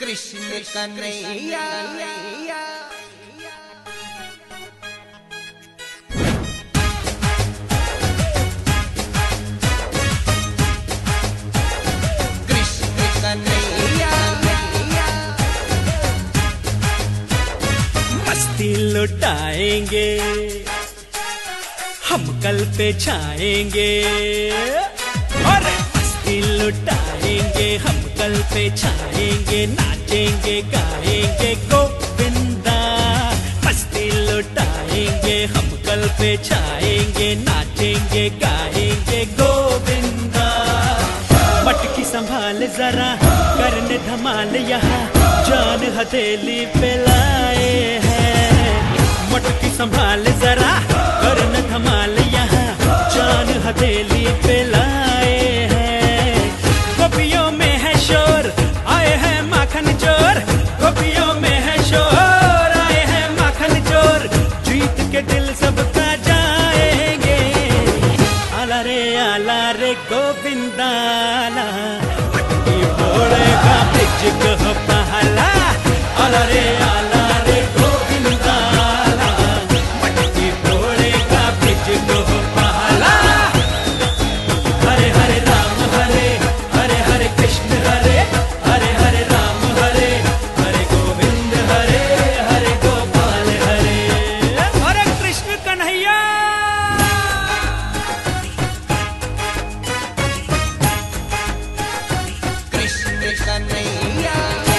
कृष्ण कन्हैया। कृष्ण कन्हैया मस्ती लुटाएंगे हम कल पे छाएंगे, और मस्ती लुटाएंगे हम कल पे छाएंगे, नाचेंगे गाएंगे गोविंदा। मस्ती लुटाएंगे हम कल पे छाएंगे, नाचेंगे गाएंगे गोविंदा। मटकी संभाल जरा करने धमाल यहाँ, जान हथेली पे लाए हैं। मटकी संभाल जरा करने धमाल यहाँ, जान हथेली पे लाए हैं। गोपियों में है शोर आए हैं माखन चोर, गोपियों में है शोर आए हैं माखन चोर। जीत के दिल सबका जाएंगे, आला रे गोविंदा। मटकी फोड़ेगा ब्रिज को पहला, आला रे गोविंदा। मटकी फोड़ेगा ब्रिज को पहला। हरे हरे राम हरे हरे हरे कृष्ण हरे हरे हरे राम हरे हरे गोविंद हरे हरे गोपाल हरे हरे कृष्ण कन्हैया। कृष्ण कन्हैया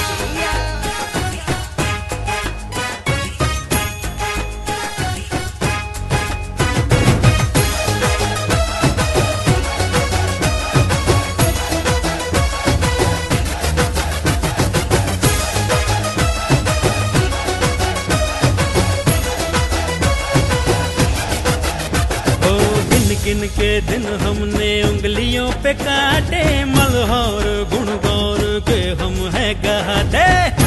गिन के दिन हमने उंगलियों पे काटे, मल्हार गुण गौर के हम है गाते।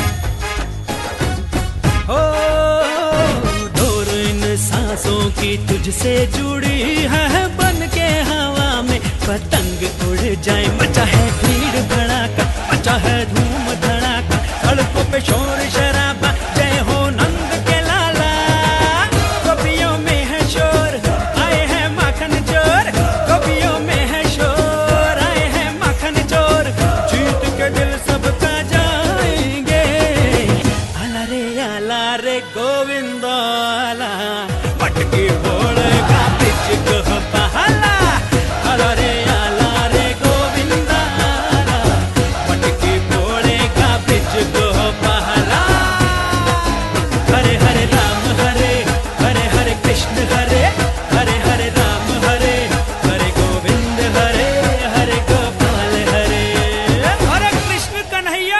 हो डोर इन सांसों की तुझसे जुड़ी है, बन के हवा में पतंग उड़ जाए। मचा है भीड़ भड़ाका, मचा है धूम धड़ाका, सड़कों पे शोर शराबा, जय हो नंद के लाला। गोपियों में है शोर आए हैं माखन चोर, गोपियों में है शोर आए हैं माखन चोर। जीत के दिल सबका जाएंगे, आला रे गोविंदा। मटकी फोड़ेगा ब्रिज को पहला, आला रे गोविंदा। मटकी फोड़ेगा ब्रिज को पहला। हरे हरे राम हरे हरे हरे कृष्ण हरे हरे हरे राम हरे हरे गोविंद हरे हरे गोपाल हरे हरे कृष्ण कन्हैया।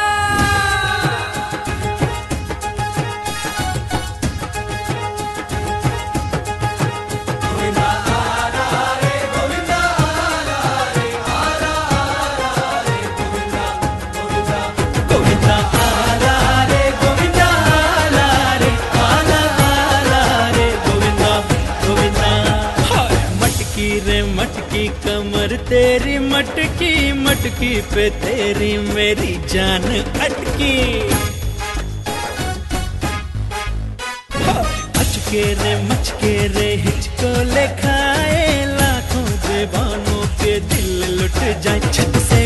गोविंदा आला रे गोविंदा आला रे आला रे गोविंदा गोविंदा। मटकी रे मटकी कमर तेरी मटकी, मटकी पे तेरी मेरी जान अटकी। मचके रे हिचको ले खाए, लाखों दीवानों के दिल लुट जाए। छत से